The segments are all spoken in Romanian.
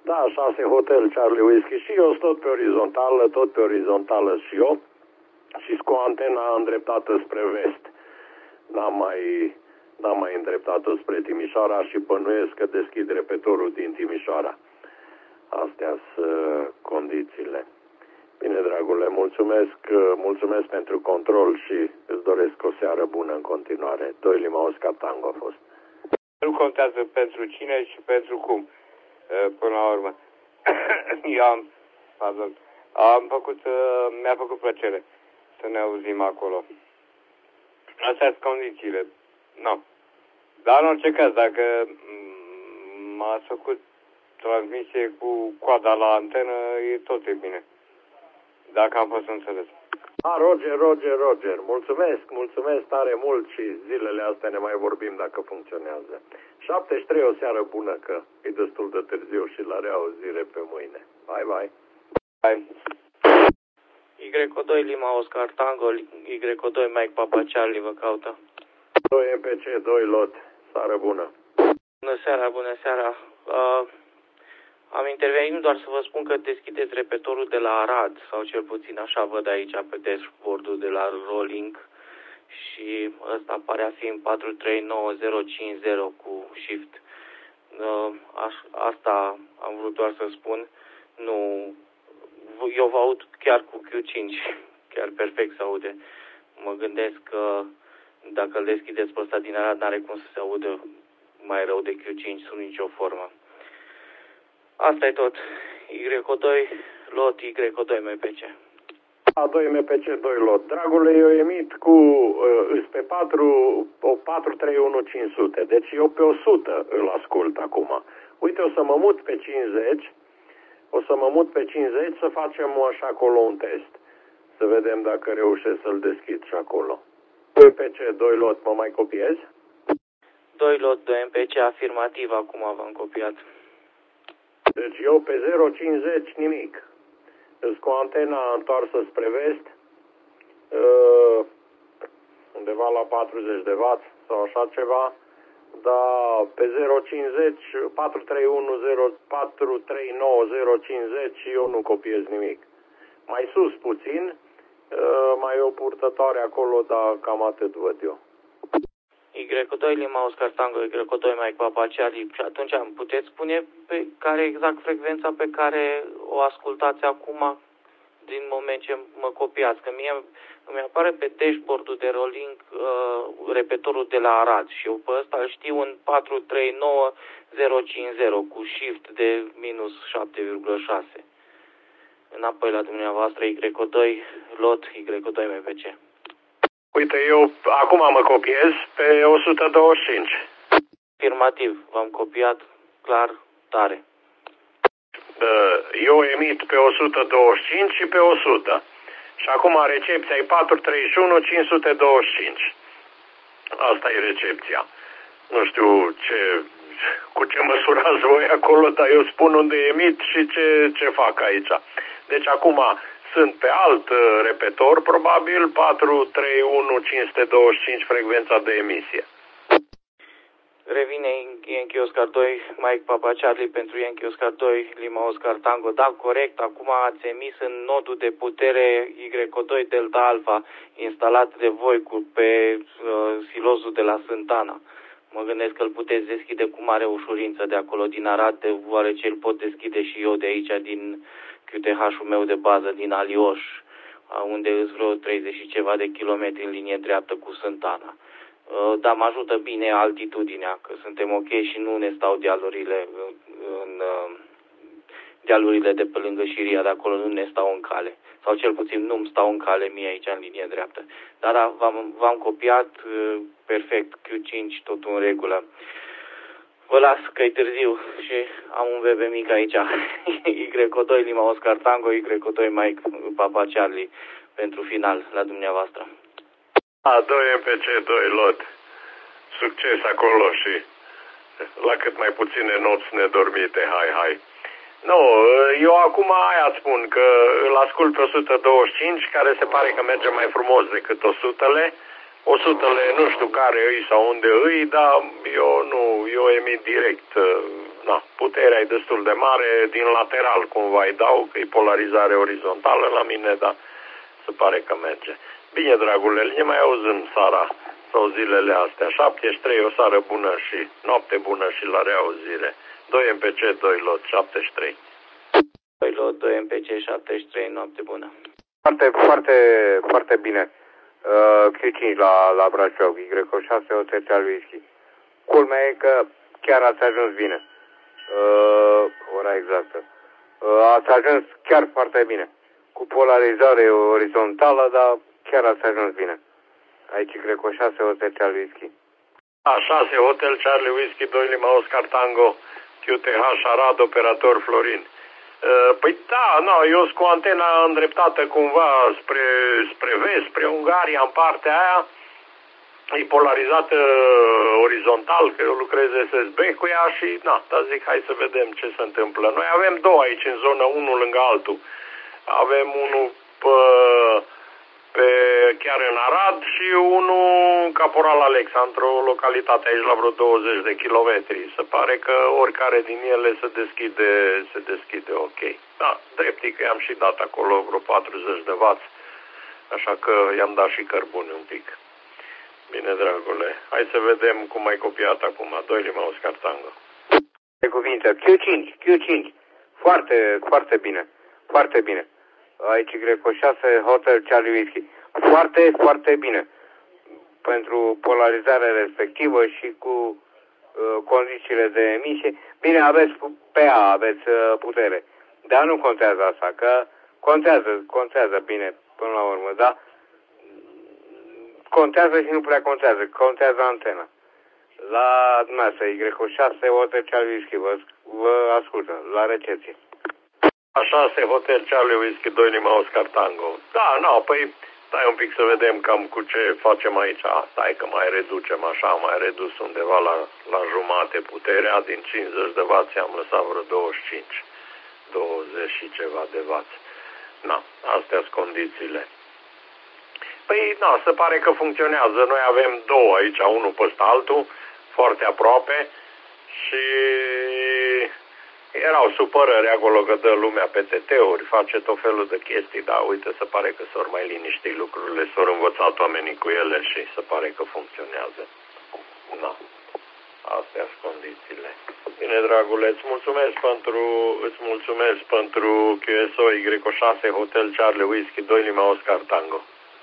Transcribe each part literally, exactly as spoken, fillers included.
Da, șase Hotel Charlie Whiskey și eu sunt tot pe orizontală, tot pe orizontală și eu. Și cu antena îndreptată spre vest. N-am mai, n-am mai îndreptat-o spre Timișoara și bănuiesc că deschid repetorul din Timișoara. Astea sunt condițiile. Bine, dragule, mulțumesc, mulțumesc pentru control și îți doresc o seară bună în continuare. Doi Lima Oscar Tango a fost. Nu contează pentru cine și pentru cum. Până la urmă. Eu am, pardon, am făcut, mi-a făcut plăcere să ne auzim acolo. Astea sunt condițiile. Nu. Dar în orice caz, dacă m-ați făcut transmisie cu coada la antenă, e tot e bine. Dacă am fost înțeles. A, Roger, Roger, Roger. Mulțumesc, mulțumesc tare mult și zilele astea ne mai vorbim dacă funcționează. șaptezeci și trei, o seară bună, că e destul de târziu și la reauzire pe mâine. Bye, bye. Bye. Y doi Lima Oscar Tango, Y doi Mike Papa Charlie vă caută. doi M P C, doi lot. Seară bună. Bună seara, bună seara. Uh, am intervenit doar să vă spun că deschideți repetorul de la Arad, sau cel puțin așa văd aici pe dashboard-ul de la Rolling și ăsta pare a fi în patru trei nouă zero cinci zero cu shift. Uh, aș, asta am vrut doar să spun. Nu, eu vă aud chiar cu Q cinci, chiar perfect se aude. Mă gândesc că dacă îl deschideți pe ăsta din Arad, n-are cum să se audă mai rău de Q cinci sub nicio formă. Asta e tot. Y doi lot, Y doi M P C. A doi M P C, doi lot. Dragule, eu emit cu uh, pe patru, o patru trei unu cinci sute. Deci eu pe o sută îl ascult acum. Uite, o să mă mut pe cincizeci. O să mă mut pe cincizeci să facem așa acolo un test. Să vedem dacă reușesc să-l deschid și acolo. M P C, doi lot, mă mai copiez? doi lot, doi M P C, afirmativ, acum v-am copiat. Deci eu pe zero cincizeci nimic. Îți cu antena întoarsă spre vest, uh, undeva la patruzeci de watt sau așa ceva, dar pe zero cincizeci, patru trei unu zero, patru trei nouă zero cincizeci eu nu copiez nimic. Mai sus puțin, uh, mai e o purtătoare acolo, dar cam atât văd eu. Y doi Lima Oscar Tango, Y doi Mike Papa Charlie. Și atunci puteți spune pe care exact frecvența pe care o ascultați acum din moment ce mă copiați? Că mie îmi apare pe dashboard-ul de rolling uh, repetorul de la Arad și eu pe ăsta îl știu în patru trei nouă zero cinci zero cu shift de minus șapte virgulă șase. Înapoi la dumneavoastră Y doi lot, Y doi M P C. Uite, eu acum mă copiez pe o sută douăzeci și cinci. Afirmativ, v-am copiat clar, tare. Eu emit pe o sută douăzeci și cinci și pe o sută. Și acum recepția e patru treizeci și unu cinci sute douăzeci și cinci. Asta e recepția. Nu știu ce, cu ce măsurați voi acolo, dar eu spun unde emit și ce, ce fac aici. Deci acum sunt pe alt repetor, probabil patru trei unu cinci douăzeci și cinci frecvența de emisie. Revine Yankee Oscar doi, Mike Papa Charlie pentru Yankee Oscar doi, Lima Oscar Tango. Da, corect, acum ați emis în nodul de putere Y doi Delta Alpha instalat de voi cu, pe uh, silozul de la Sântana. Mă gândesc că îl puteți deschide cu mare ușurință de acolo din Arad, deoarece îl pot deschide și eu de aici din Q T H-ul meu de bază din Alioș, unde îți vreo treizeci și ceva de kilometri în linie dreaptă cu Sântana. Dar mă ajută bine altitudinea, că suntem ok și nu ne stau dealurile în dealurile de pe lângă Șiria, de acolo nu ne stau în cale. Sau cel puțin nu-mi stau în cale mie aici în linie dreaptă. Dar v-am, v-am copiat perfect, Q cinci, totul în regulă. Vă las că e târziu și am un bebe mic aici. Y doi Lima Oscar Tango, Y doi Mike Papa Charlie pentru final la dumneavoastră. A doi M P C, doi lot. Succes acolo și la cât mai puține nopți nedormite. Hai, hai. Nu, eu acum aia spun că îl ascult pe o sută douăzeci și cinci, care se pare că merge mai frumos decât o sutele. o sutele nu știu care îi sau unde îi, dar eu nu, eu emit direct na, puterea e destul de mare, din lateral cumva îi dau, că e polarizare orizontală la mine, dar se pare că merge. Bine, dragule, ne mai auzim seara sau zilele astea. șaptezeci și trei, o seară bună și noapte bună și la reauzire. doi M P C, doi lot, șaptezeci și trei. doi lot, doi M P C, șaptezeci și trei, noapte bună. Foarte, foarte, foarte bine. Uh, Q cinci la, la Brașov, Y șase, Hotel Charlie Whisky. Culmea e că chiar ați ajuns bine. Uh, ora exactă. Uh, ați ajuns chiar foarte bine. Cu polarizare orizontală, dar chiar ați ajuns bine. Aici Y șase, Hotel Charlie Whisky. A șase, Hotel Charlie Whisky, doi Lima Oscar Tango, Q T H Arad, operator Florin. Uh, păi da, no, eu sunt cu antena îndreptată cumva spre, spre vest, spre Ungaria, în partea aia. E polarizată orizontal, că eu lucrez S S B cu ea și, na, dar zic, hai să vedem ce se întâmplă. Noi avem două aici în zonă, unul lângă altul. Avem unul pe, pe chiar în Arad și unul Caporal Alexa, într-o localitate aici la vreo douăzeci de kilometri. Se pare că oricare din ele se deschide, se deschide ok. Da, drept că i-am și dat acolo vreo patruzeci de wați, așa că i-am dat și cărbune un pic. Bine, dragule, hai să vedem cum ai copiat acum. doi Lima Oscar Tango. De cuvinte, Q cinci, Q cinci. Foarte, foarte bine. Foarte bine. Aici Y șase, Hotel Charlie Whisky. Foarte, foarte bine. Pentru polarizarea respectivă și cu uh, condițiile de emisie. Bine, aveți P A, aveți uh, putere. Dar nu contează asta, că contează, contează bine până la urmă, da? Contează și nu prea contează, contează antena. La dumneavoastră, Y șase, Hotel Charlie Whisky, vă, vă ascultă, la recepție. A șase, Hotel Charlie Whisky, doi Lima Oscar Tango. Da, nu, păi, stai un pic să vedem cam cu ce facem aici. Stai că mai reducem așa, mai redus undeva la, la jumate puterea. Din cincizeci de wați am lăsat vreo douăzeci și cinci, douăzeci și ceva de wați. Na, astea sunt condițiile. Păi, na, se pare că funcționează. Noi avem două aici, unul peste altul, foarte aproape și erau supărări acolo că dă lumea P T T-uri, face tot felul de chestii, dar uite, se pare că s-or mai liniști lucrurile, s-or învățat oamenii cu ele și se pare că funcționează. Na, astea sunt condițiile. Bine, dragule, îți mulțumesc pentru, îți mulțumesc pentru Q S O Y șase, Hotel Charlie Whisky, doi Lima Oscar Tango.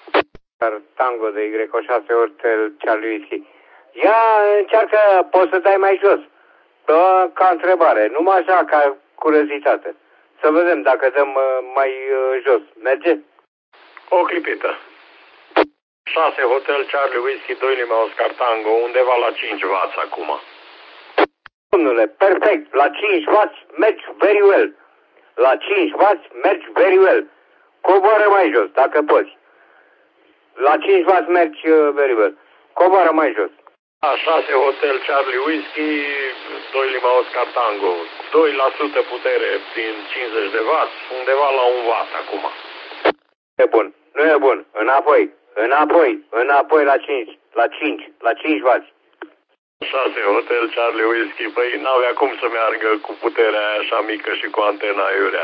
Tango de Y șase, Hotel Charlie Whisky. Ia încearcă, poți să dai mai jos. Bă, ca întrebare, numai așa, ca curiozitate. Să vedem dacă dăm mai uh, jos. Merge? O clipită. șase, Hotel Charlie Whisky, doi Lima Oscar Tango, undeva la cinci wați acum. Domnule, perfect. La cinci wați mergi very well. La cinci wați mergi very well. Coboară mai jos, dacă poți. La cinci wați mergi uh, very well. Coboară mai jos. A șase, Hotel Charlie Whisky, doi Lima Oscar Tango, doi la sută putere din cincizeci de wați, undeva la un watt acum. E bun, nu e bun. Înapoi, înapoi, înapoi la cinci, la cinci, la cinci wați. șase, Hotel Charlie Whisky, păi n-avea cum să meargă cu puterea aia așa mică și cu antena aiurea.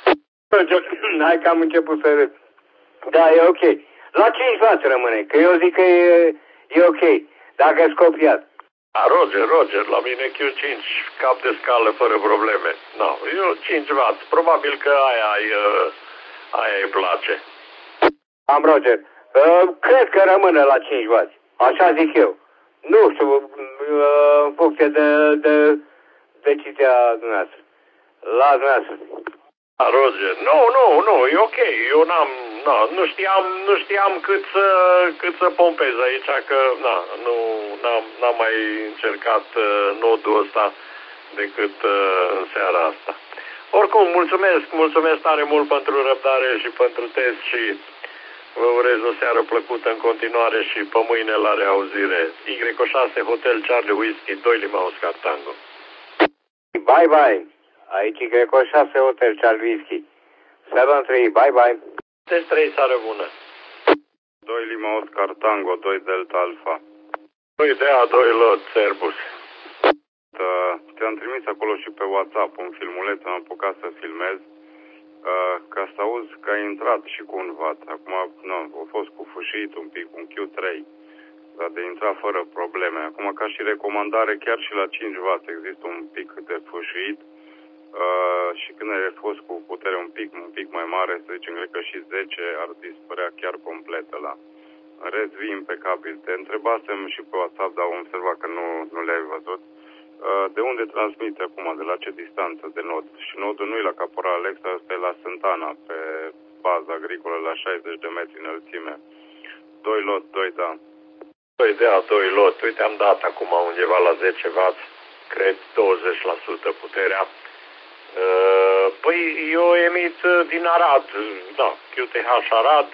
Hai că am început să râd. Da, e ok. La cinci wați rămâne, că eu zic că e, e ok. Dacă e copiat. A, Roger, Roger, la mine Q cinci, cap de scală fără probleme. No, eu cinci wați, probabil că aia îi, aia îi place. Am Roger. Uh, cred că rămâne la cinci wați. Așa zic eu. Nu știu, uh, în funcție de, de decizia dumneavoastră. La dumneavoastră. A, Roger, nu, nu, nu, e ok. Eu n-am, na, nu știam, nu știam cât să, cât să pompez aici, că na, nu, n-am, n-am mai încercat uh, nodul ăsta decât uh, în seara asta. Oricum, mulțumesc, mulțumesc tare mult pentru răbdare și pentru test și vă urez o seară plăcută în continuare și pe mâine la reauzire. Y șase, Hotel Charlie Whisky, doi Lima Oscar Tango. Bye, bye. Aici Y șase, Hotel Charlie Whisky. șapte trei, bye, bye. Test trei, seară bună. doi Lima Oscar Tango, doi Delta Alpha. doi D A, doi lot, Airbus. Uh, ți-am trimis acolo și pe WhatsApp un filmuleț, am apucat să filmez, uh, ca să auzi că a intrat și cu un watt. Acum, nu, a fost cu fâșit un pic, un Q trei, dar de intrat fără probleme. Acum, ca și recomandare, chiar și la cinci watt există un pic de fâșit. Uh, și când ai fost cu putere un pic, un pic mai mare, să zicem, cred că și zece ar dispărea chiar complet ăla. În rest, vii impecabil. Te întrebasem și pe WhatsApp, dar am observat că nu, nu le-ai văzut. Uh, de unde transmite acum, de la ce distanță de nod? Și nodul nu e la Caporal Alexa, ăsta e la Sântana, pe baza agricolă, la șaizeci de metri înălțime. doi lot, doi da. doi de a doi lot, uite, am dat acum undeva la zece watt, cred douăzeci la sută puterea. Păi eu emit din Arad, da, Q T H Arad,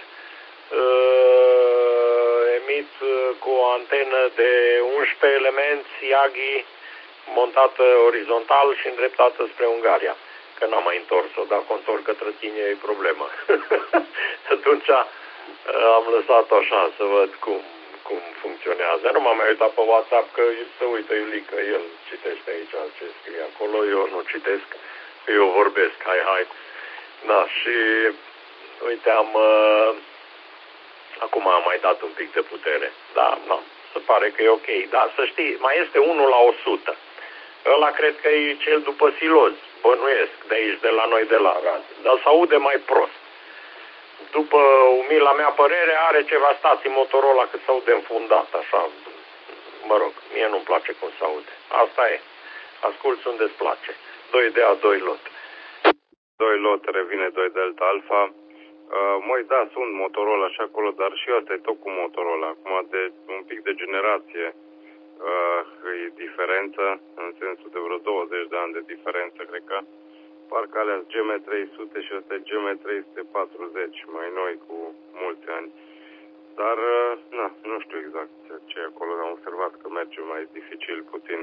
emit cu o antenă de unsprezece elemente Yagi montată orizontal și îndreptată spre Ungaria. Că n-am mai întors-o, dacă o întorc către tine e problemă. Atunci am lăsat-o așa să văd cum, cum funcționează. Nu m-am mai uitat pe WhatsApp că se uită Iulică, el citește aici ce scrie acolo, eu nu citesc. Eu vorbesc, hai, hai. Da, și uite, am uh, acum am mai dat un pic de putere. Da, no, se pare că e ok. Da, să știi, mai este unul la o sută. Ăla cred că e cel după siloz, bănuiesc, de aici, de la noi, de la Arad. Dar se aude mai prost. După umila mea părere, are ceva stații Motorola că se aude înfundat, așa. Mă rog, mie nu-mi place cum se aude. Asta e. Asculți unde îți place. doi de a doi lot. doi lot, revine doi Delta Alpha. Uh, măi, da, sunt Motorola și acolo, dar și asta e tot cu Motorola. Acum, de un pic de generație uh, e diferență, în sensul de vreo douăzeci de ani de diferență, cred că. Parcă alea G M trei sute și ăsta e G M trei sute patruzeci, mai noi cu mulți ani. Dar, uh, na, nu știu exact ce e acolo, am observat că merge mai dificil puțin.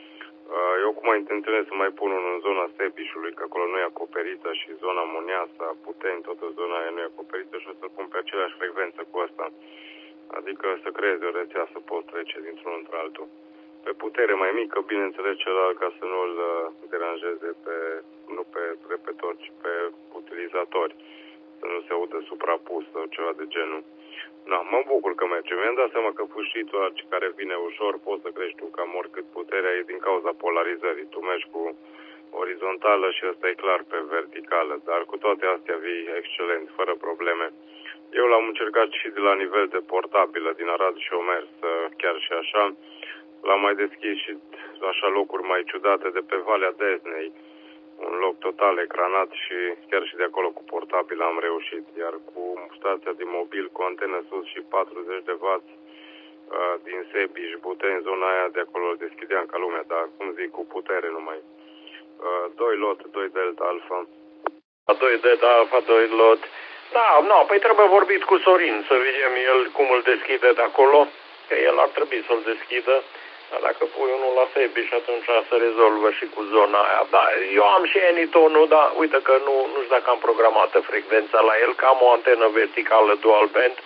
Eu acum intenționez să mai pun unul în zona Sebișului, că acolo nu e acoperită, și zona Moneasa, Puteni, toată zona aia nu e acoperită și o să pun pe aceleași frecvență cu asta. Adică să creezi o rețea să poți trece dintr-unul într-altul. Pe putere mai mică, bineînțeles celălalt, ca să nu-l deranjeze pe, nu pe repetitori, ci pe utilizatori. Să nu se audă suprapus sau ceva de genul. Da, mă bucur că merge. Mi-am dat seama că fâșitul ăla care vine ușor, poți să crești tu cam oricât puterea, e din cauza polarizării. Tu mergi cu orizontală și ăsta e clar pe verticală, dar cu toate astea vii excelent, fără probleme. Eu l-am încercat și de la nivel de portabilă, din Arad și o mers chiar și așa. L-am mai deschis și așa locuri mai ciudate de pe Valea Deznei. Un loc total ecranat și chiar și de acolo cu portabil am reușit, iar cu stația de mobil cu antenă sus și patruzeci de watt uh, din Sebiș, Buteni, zona aia de acolo deschideam ca lumea, dar cum zic, cu putere numai. Uh, doi lot, doi Delta Alpha. doi Delta Alpha, doi lot. Da, no, păi trebuie vorbit cu Sorin să vedem el cum îl deschide de acolo, că el ar trebui să-l deschidă. Dacă pui unul la Sebiș, atunci se rezolvă și cu zona aia. Da, eu am și Anytonul, dar uite că nu, nu știu dacă am programată frecvența la el, că am o antenă verticală dual band.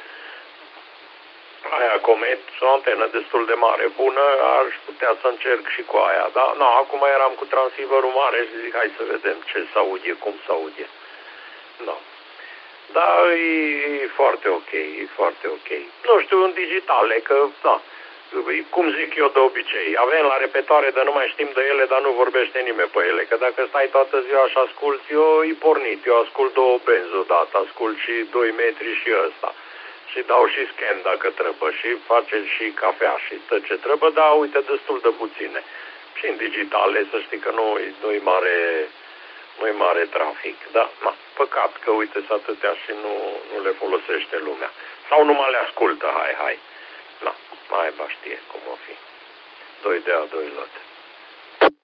Aia Comet, o antenă destul de mare, bună, aș putea să încerc și cu aia. Da, no, acum eram cu transceiverul mare și zic, hai să vedem ce se aude, cum se aude. No. Da, e foarte ok, e foarte ok. Nu știu, în digitale, că, da. Cum zic eu de obicei, avem la repetoare de nu mai știm de ele, dar nu vorbește nimeni pe ele. Că dacă stai toată ziua și asculti, eu îi pornit, eu ascult două benzi odată, ascult și doi metri și ăsta. Și dau și scan dacă trebuie și face și cafea și tot ce trebuie, dar uite, destul de puține. Și în digitale, să știi că nu e mare, nu-i mare trafic, da? Ma, păcat că uite să atâtea și nu, nu le folosește lumea. Sau numai le ascultă, hai, hai. Da, mai ba știe cum o fi. doi de a doi lot.